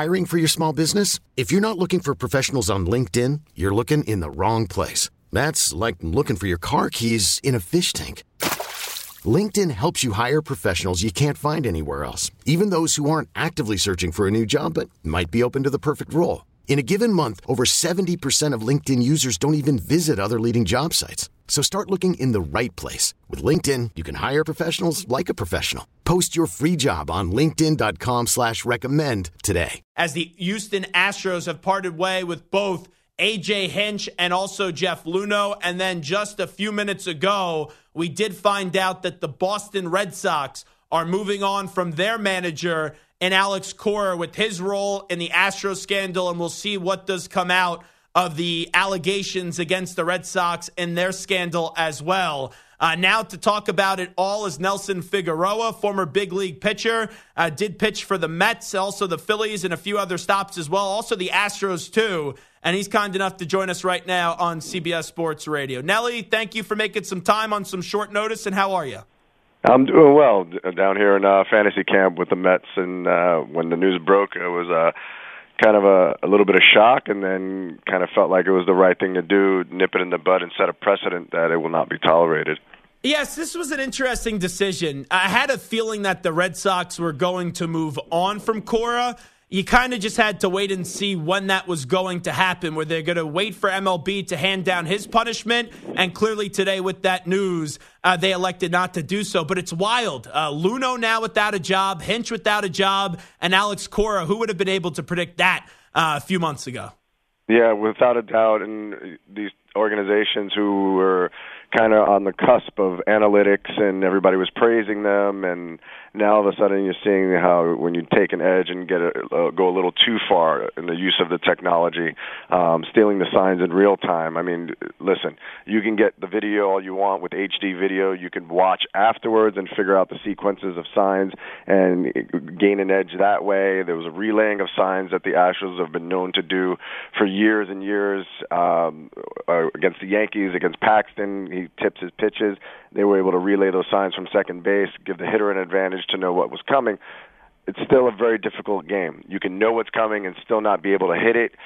Hiring for your small business? If you're not looking for professionals on LinkedIn, you're looking in the wrong place. That's like looking for your car keys in a fish tank. LinkedIn helps you hire professionals you can't find anywhere else, even those who aren't actively searching for a new job but might be open to the perfect role. In a given month, over 70% of LinkedIn users don't even visit other leading job sites. So start looking in the right place. With LinkedIn, you can hire professionals like a professional. Post your free job on linkedin.com/recommend today. As the Houston Astros have parted way with both A.J. Hinch and also Jeff Luhnow. And then just a few minutes ago, we did find out that the Boston Red Sox are moving on from their manager and Alex Cora with his role in the Astros scandal. And we'll see what does come out of the allegations against the Red Sox and their scandal as well. Now to talk about it all is Nelson Figueroa, former big league pitcher, did pitch for the Mets, also the Phillies, and a few other stops as well, also the Astros too. And he's kind enough to join us right now on CBS Sports Radio. Nelly, thank you for making some time on some short notice, and how are you? I'm doing well down here in fantasy camp with the Mets, and when the news broke, it was kind of a little bit of shock, and then kind of felt like it was the right thing to do, nip it in the bud and set a precedent that it will not be tolerated. Yes, this was an interesting decision. I had a feeling that the Red Sox were going to move on from Cora. You kind of just had to wait and see when that was going to happen. Were they going to wait for MLB to hand down his punishment? And clearly today with that news, they elected not to do so. But it's wild. Luhnow now without a job, Hinch without a job, and Alex Cora. Who would have been able to predict that a few months ago? Yeah, without a doubt. And these organizations who were kind of on the cusp of analytics and everybody was praising them, and now all of a sudden you're seeing how when you take an edge and go a little too far in the use of the technology, stealing the signs in real time. I mean, listen, you can get the video all you want with HD video. You can watch afterwards and figure out the sequences of signs and gain an edge that way. There was a relaying of signs that the Astros have been known to do for years and years against the Yankees, against Paxton. He tips his pitches. They were able to relay those signs from second base, give the hitter an advantage to know what was coming. It's still a very difficult game. You can know what's coming and still not be able to hit it.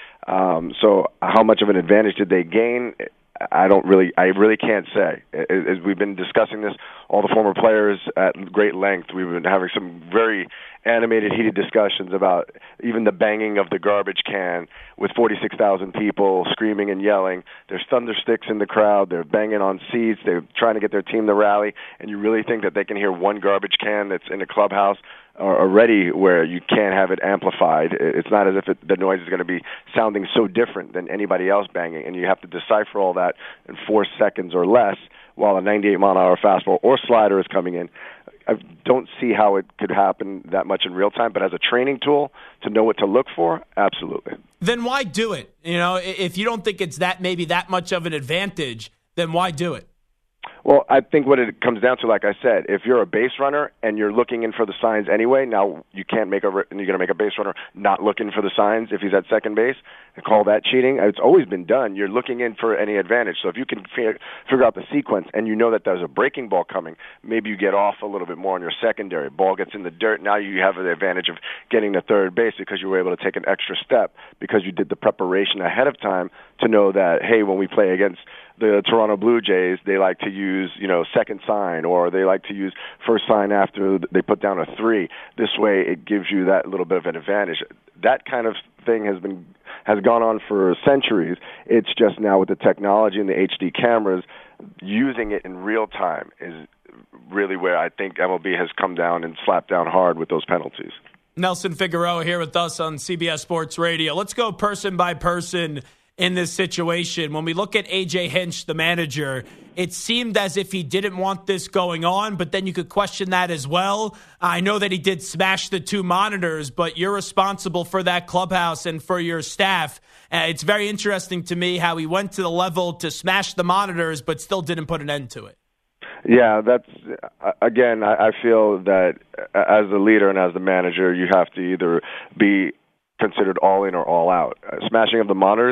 So how much of an advantage did they gain? I really can't say. As we've been discussing this, all the former players at great length, we've been having some very animated, heated discussions about even the banging of the garbage can with 46,000 people screaming and yelling. There's thunder sticks in the crowd. They're banging on seats. They're trying to get their team to rally. And you really think that they can hear one garbage can that's in a clubhouse already where you can't have it amplified? It's not as if the noise is going to be sounding so different than anybody else banging. And you have to decipher all that in 4 seconds or less while a 98-mile-an-hour fastball or slider is coming in. I don't see how it could happen that much in real time, but as a training tool to know what to look for, absolutely. Then why do it? You know, if you don't think it's maybe that much of an advantage, then why do it? Well, I think what it comes down to, like I said, if you're a base runner and you're looking in for the signs anyway, now you can't you're going to make a base runner not looking for the signs if he's at second base and call that cheating. It's always been done. You're looking in for any advantage. So if you can figure out the sequence and you know that there's a breaking ball coming, maybe you get off a little bit more on your secondary. Ball gets in the dirt. Now you have the advantage of getting to third base because you were able to take an extra step because you did the preparation ahead of time to know that, hey, when we play against the Toronto Blue Jays, they like to use, second sign, or they like to use first sign after they put down a 3. This way, it gives you that little bit of an advantage. That kind of thing has gone on for centuries. It's just now with the technology and the HD cameras, using it in real time is really where I think MLB has come down and slapped down hard with those penalties. Nelson Figueroa here with us on CBS Sports Radio. Let's go person by person in this situation. When we look at A.J. Hinch, the manager, it seemed as if he didn't want this going on, but then you could question that as well. I know that he did smash the 2 monitors, but you're responsible for that clubhouse and for your staff. It's very interesting to me how he went to the level to smash the monitors, but still didn't put an end to it. Yeah, that's, again, I feel that as the leader and as the manager, you have to either be considered all in or all out. Smashing of the monitors,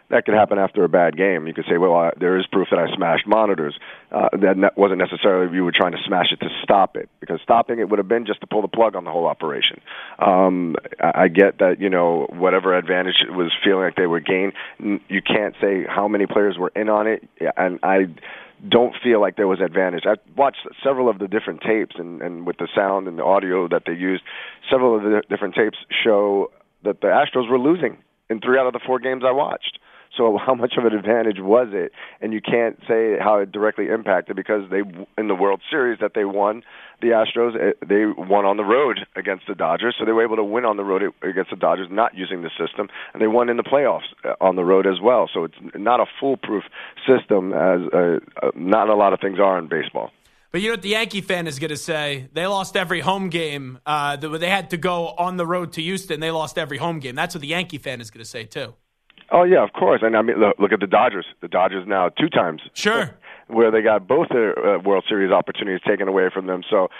that could happen after a bad game. You could say, well, there is proof that I smashed monitors. That wasn't necessarily you were trying to smash it to stop it, because stopping it would have been just to pull the plug on the whole operation. I get that, whatever advantage it was feeling like they would gain, you can't say how many players were in on it, and I don't feel like there was advantage. I've watched several of the different tapes, and with the sound and the audio that they used, several of the different tapes show that the Astros were losing in 3 out of the 4 games I watched. So how much of an advantage was it? And you can't say how it directly impacted, because in the World Series that they won, the Astros, they won on the road against the Dodgers, so they were able to win on the road against the Dodgers, not using the system, and they won in the playoffs on the road as well. So it's not a foolproof system, as not a lot of things are in baseball. But you know what the Yankee fan is going to say? They lost every home game. They had to go on the road to Houston. They lost every home game. That's what the Yankee fan is going to say, too. Oh, yeah, of course. And I mean, look at the Dodgers. The Dodgers now 2 times. Sure. Where they got both their World Series opportunities taken away from them. So,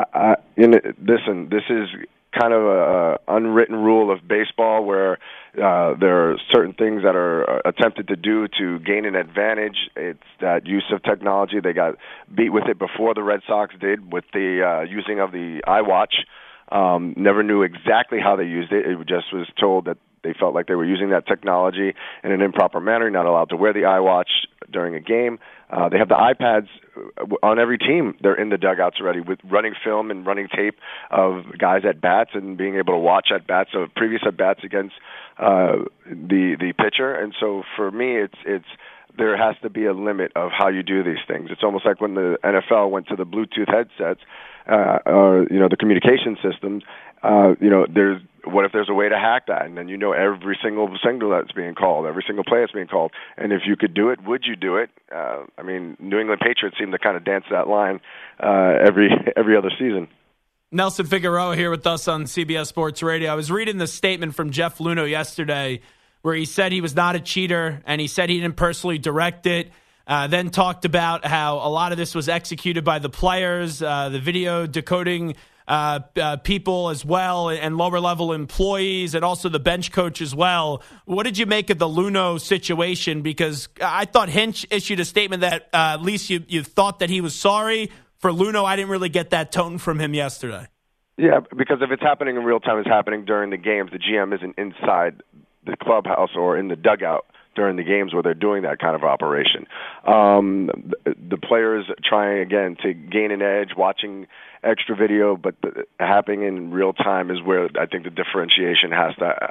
listen, this is kind of a unwritten rule of baseball where there are certain things that are attempted to do to gain an advantage. It's that use of technology. They got beat with it before the Red Sox did with the using of the iWatch. Never knew exactly how they used it. It just was told that they felt like they were using that technology in an improper manner. You're not allowed to wear the iWatch during a game. They have the iPads on every team. They're in the dugouts already with running film and running tape of guys at bats and being able to watch at bats of previous at bats against the pitcher. And so for me, it's there has to be a limit of how you do these things. It's almost like when the NFL went to the Bluetooth headsets, or the communication systems. What if there's a way to hack that? And then every single signal that's being called, every single play that's being called. And if you could do it, would you do it? New England Patriots seem to kind of dance that line every other season. Nelson Figueroa here with us on CBS Sports Radio. I was reading the statement from Jeff Luhnow yesterday where he said he was not a cheater and he said he didn't personally direct it. Then talked about how a lot of this was executed by the players, the video decoding people as well, and lower-level employees, and also the bench coach as well. What did you make of the Luhnow situation? Because I thought Hinch issued a statement that at least you thought that he was sorry. For Luhnow, I didn't really get that tone from him yesterday. Yeah, because if it's happening in real time, it's happening during the games. The GM isn't inside the clubhouse or in the dugout during the games where they're doing that kind of operation. The players trying, again, to gain an edge, watching extra video, but happening in real time is where I think the differentiation has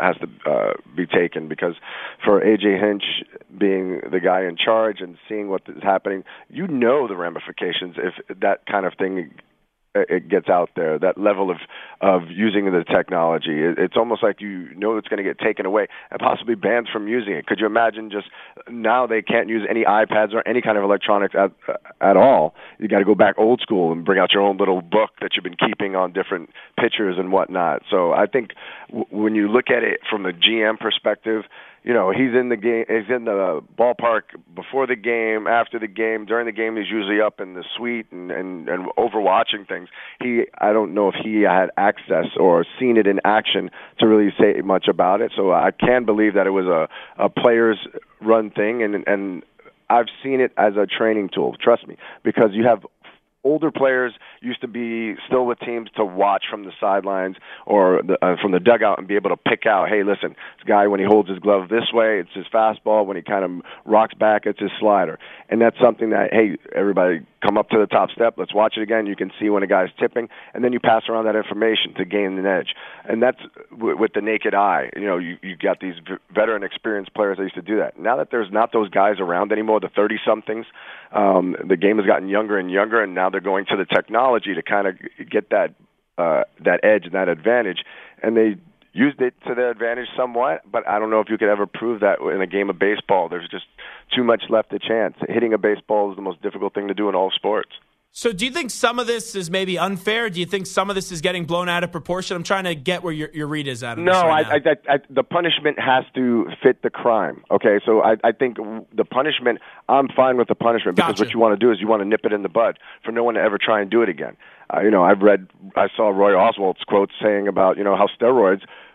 to be taken, because for A.J. Hinch being the guy in charge and seeing what is happening, the ramifications if that kind of thing it gets out there, that level of using the technology. It's almost like it's going to get taken away and possibly banned from using it. Could you imagine just now they can't use any iPads or any kind of electronics at all? You got to go back old school and bring out your own little book that you've been keeping on different pictures and whatnot. So I think when you look at it from the GM perspective, he's in the game. He's in the ballpark before the game, after the game, during the game. He's usually up in the suite and overwatching things. I don't know if he had access or seen it in action to really say much about it. So I can believe that it was a players run thing, and I've seen it as a training tool. Trust me, because you have older players used to be still with teams to watch from the sidelines or from the dugout and be able to pick out, hey, listen, this guy, when he holds his glove this way, it's his fastball. When he kind of rocks back, it's his slider. And that's something that, hey, everybody come up to the top step. Let's watch it again. You can see when a guy's tipping, and then you pass around that information to gain an edge. And that's with the naked eye. You got these veteran, experienced players that used to do that. Now that there's not those guys around anymore, the 30-somethings, the game has gotten younger and younger, and now they're going to the technology to kind of get that edge and that advantage. And they used it to their advantage somewhat, but I don't know if you could ever prove that in a game of baseball. There's just too much left to chance. Hitting a baseball is the most difficult thing to do in all sports. So do you think some of this is maybe unfair? Do you think some of this is getting blown out of proportion? I'm trying to get where your read is at. No, the punishment has to fit the crime. Okay, so I think the punishment, I'm fine with the punishment, because what you want to do is you want to nip it in the bud for no one to ever try and do it again. I saw Roy Oswald's quote saying about, how steroids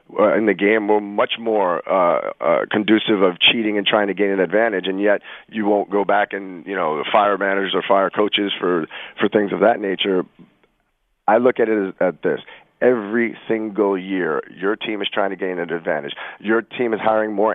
in the game were much more conducive of cheating and trying to gain an advantage, and yet you won't go back and fire managers or fire coaches for things of that nature. I look at it as this. Every single year, your team is trying to gain an advantage. Your team is hiring more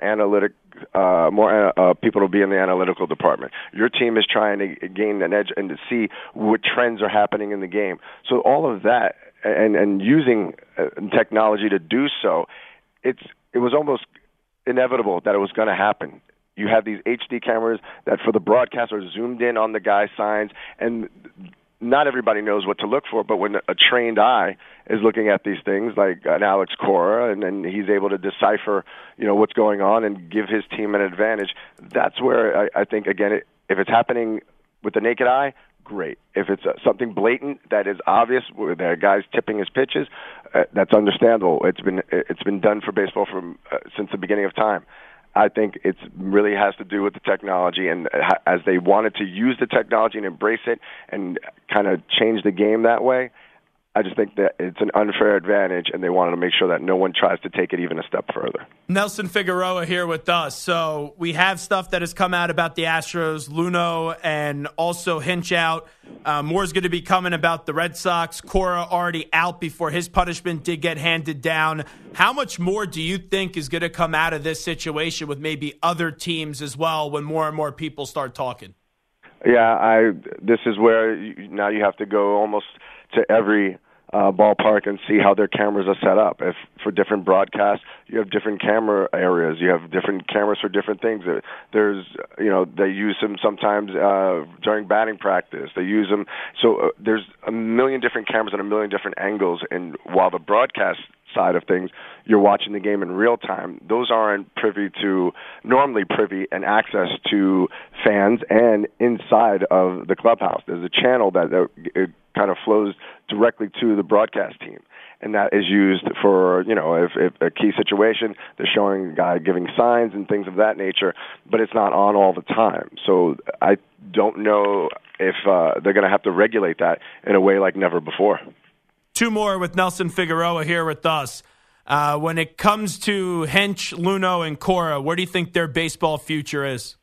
people to be in the analytical department. Your team is trying to gain an edge and to see what trends are happening in the game. So all of that, and using technology to do so, it was almost inevitable that it was going to happen. You have these HD cameras that for the broadcast are zoomed in on the guy's signs, and not everybody knows what to look for, but when a trained eye is looking at these things, like an Alex Cora, and then he's able to decipher, what's going on and give his team an advantage, that's where I think, again, if it's happening with the naked eye, great. If it's something blatant that is obvious, where the guy's tipping his pitches, that's understandable. It's been done for baseball since the beginning of time. I think it really has to do with the technology, and as they wanted to use the technology and embrace it and kind of change the game that way, I just think that it's an unfair advantage, and they wanted to make sure that no one tries to take it even a step further. Nelson Figueroa here with us. So we have stuff that has come out about the Astros, Luhnow, and also Hinch out. More is going to be coming about the Red Sox. Cora already out before his punishment did get handed down. How much more do you think is going to come out of this situation with maybe other teams as well when more and more people start talking? Yeah, this is where now you have to go almost to every ballpark and see how their cameras are set up. If for different broadcasts, you have different camera areas. You have different cameras for different things. There's, they use them sometimes during batting practice. They use them. So there's a million different cameras and a million different angles. And while the broadcast side of things, you're watching the game in real time, those aren't normally privy and access to fans and inside of the clubhouse. There's a channel that it kind of flows directly to the broadcast team, and that is used for, if a key situation, they're showing a guy giving signs and things of that nature, but it's not on all the time. So I don't know if they're going to have to regulate that in a way like never before. Two more with Nelson Figueroa here with us. When it comes to Hinch, Luhnow, and Cora, where do you think their baseball future is?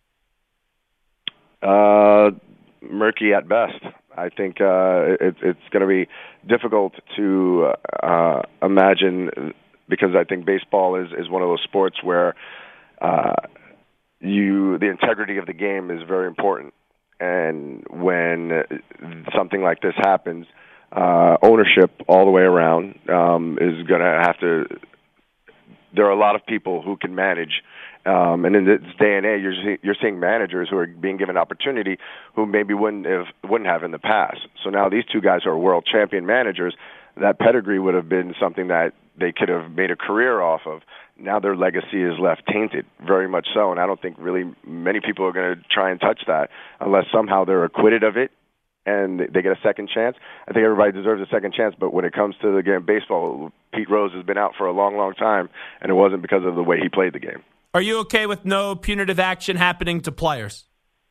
Murky at best. I think it's going to be difficult to imagine, because I think baseball is one of those sports where the integrity of the game is very important. And when something like this happens, ownership all the way around is going to have to. There are a lot of people who can manage, and in this day and age, you're seeing managers who are being given opportunity who maybe wouldn't have in the past. So now these two guys are world champion managers. That pedigree would have been something that they could have made a career off of. Now their legacy is left tainted, very much so, and I don't think really many people are going to try and touch that unless somehow they're acquitted of it and they get a second chance. I think everybody deserves a second chance, but when it comes to the game of baseball, Pete Rose has been out for a long, long time, and it wasn't because of the way he played the game. Are you okay with no punitive action happening to players?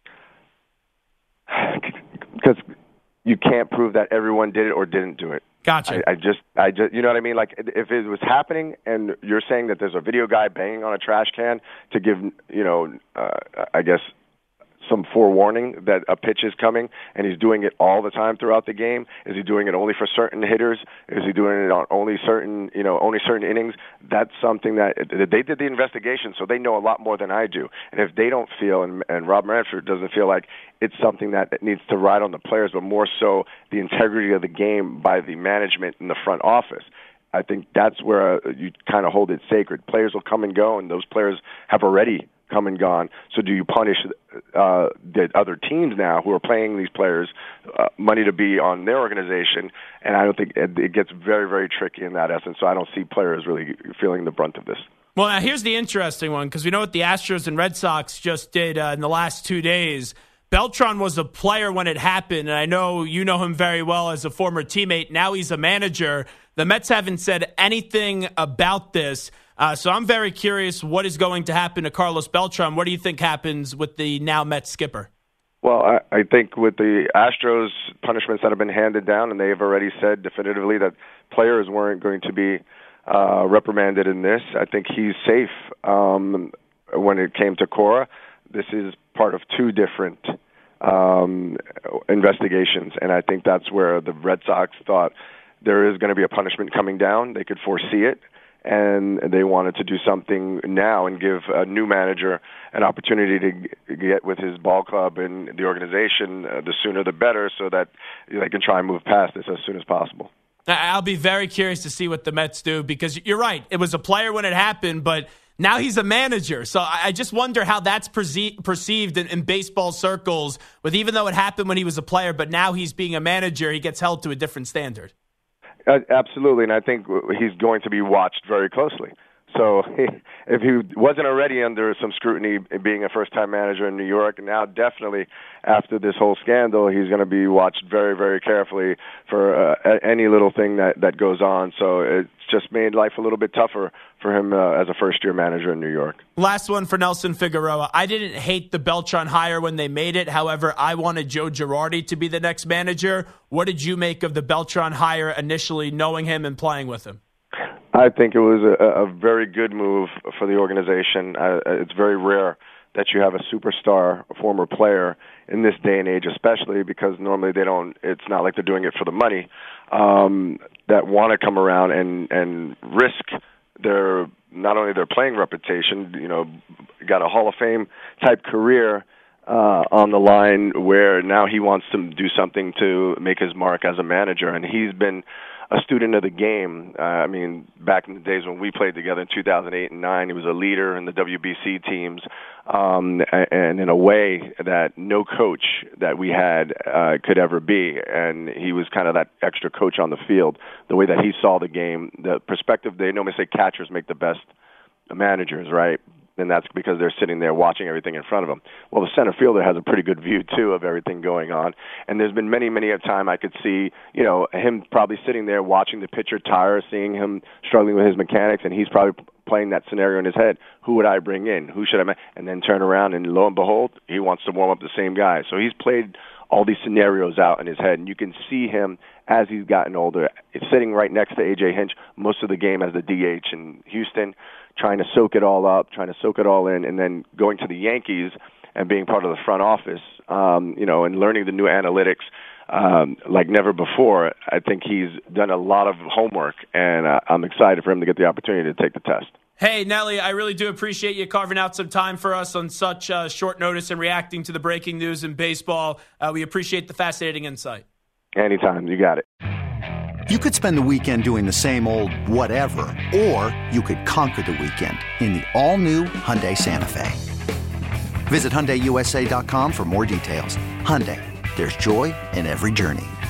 Because you can't prove that everyone did it or didn't do it. Gotcha. I just, you know what I mean? Like, if it was happening and you're saying that there's a video guy banging on a trash can to give, I guess, some forewarning that a pitch is coming, and he's doing it all the time throughout the game. Is he doing it only for certain hitters? Is he doing it on only certain innings? That's something that they did the investigation, so they know a lot more than I do. And if they don't feel, and Rob Manfred doesn't feel like it's something that needs to ride on the players, but more so the integrity of the game by the management in the front office, I think that's where you kind of hold it sacred. Players will come and go, and those players have already come and gone. So do you punish the other teams now who are paying these players money to be on their organization? And I don't think it gets very, very tricky in that essence. So I don't see players really feeling the brunt of this. Well, now here's the interesting one, because we know what the Astros and Red Sox just did in the last 2 days. Beltran was a player when it happened, and I know you know him very well as a former teammate. Now he's a manager. The Mets haven't said anything about this. So I'm very curious what is going to happen to Carlos Beltran. What do you think happens with the now Mets skipper? Well, I think with the Astros punishments that have been handed down, and they have already said definitively that players weren't going to be reprimanded in this. I think he's safe. When it came to Cora, this is part of two different investigations, and I think that's where the Red Sox thought there is going to be a punishment coming down. They could foresee it, and they wanted to do something now and give a new manager an opportunity to get with his ball club and the organization. The sooner the better, so that they can try and move past this as soon as possible. I'll be very curious to see what the Mets do, because you're right. It was a player when it happened, but now he's a manager. So I just wonder how that's perceived in baseball circles, with even though it happened when he was a player, but now he's being a manager, he gets held to a different standard. Absolutely, and I think he's going to be watched very closely. So if he wasn't already under some scrutiny being a first-time manager in New York, now definitely after this whole scandal, he's going to be watched very, very carefully for any little thing that goes on. So it's just made life a little bit tougher for him as a first-year manager in New York. Last one for Nelson Figueroa. I didn't hate the Beltran hire when they made it. However, I wanted Joe Girardi to be the next manager. What did you make of the Beltran hire initially, knowing him and playing with him? I think it was a very good move for the organization. It's very rare that you have a superstar, a former player, in this day and age, especially because normally they don't. It's not like they're doing it for the money. That want to come around and risk their not only their playing reputation, got a Hall of Fame type career on the line, where now he wants to do something to make his mark as a manager, and he's been a student of the game. I mean, back in the days when we played together in 2008 and 2009, he was a leader in the WBC teams, and in a way that no coach that we had could ever be. And he was kind of that extra coach on the field, the way that he saw the game, the perspective. They normally say catchers make the best managers, right? And that's because they're sitting there watching everything in front of them. Well, the center fielder has a pretty good view, too, of everything going on. And there's been many, many a time I could see, him probably sitting there watching the pitcher tire, seeing him struggling with his mechanics, and he's probably playing that scenario in his head. Who would I bring in? Who should I? And then turn around, and lo and behold, he wants to warm up the same guy. So he's played all these scenarios out in his head, and you can see him as he's gotten older. It's sitting right next to A.J. Hinch most of the game as the DH in Houston, trying to soak it all up, trying to soak it all in, and then going to the Yankees and being part of the front office, and learning the new analytics like never before. I think he's done a lot of homework, and I'm excited for him to get the opportunity to take the test. Hey, Nelly, I really do appreciate you carving out some time for us on such short notice and reacting to the breaking news in baseball. We appreciate the fascinating insight. Anytime. You got it. You could spend the weekend doing the same old whatever, or you could conquer the weekend in the all-new Hyundai Santa Fe. Visit HyundaiUSA.com for more details. Hyundai, there's joy in every journey.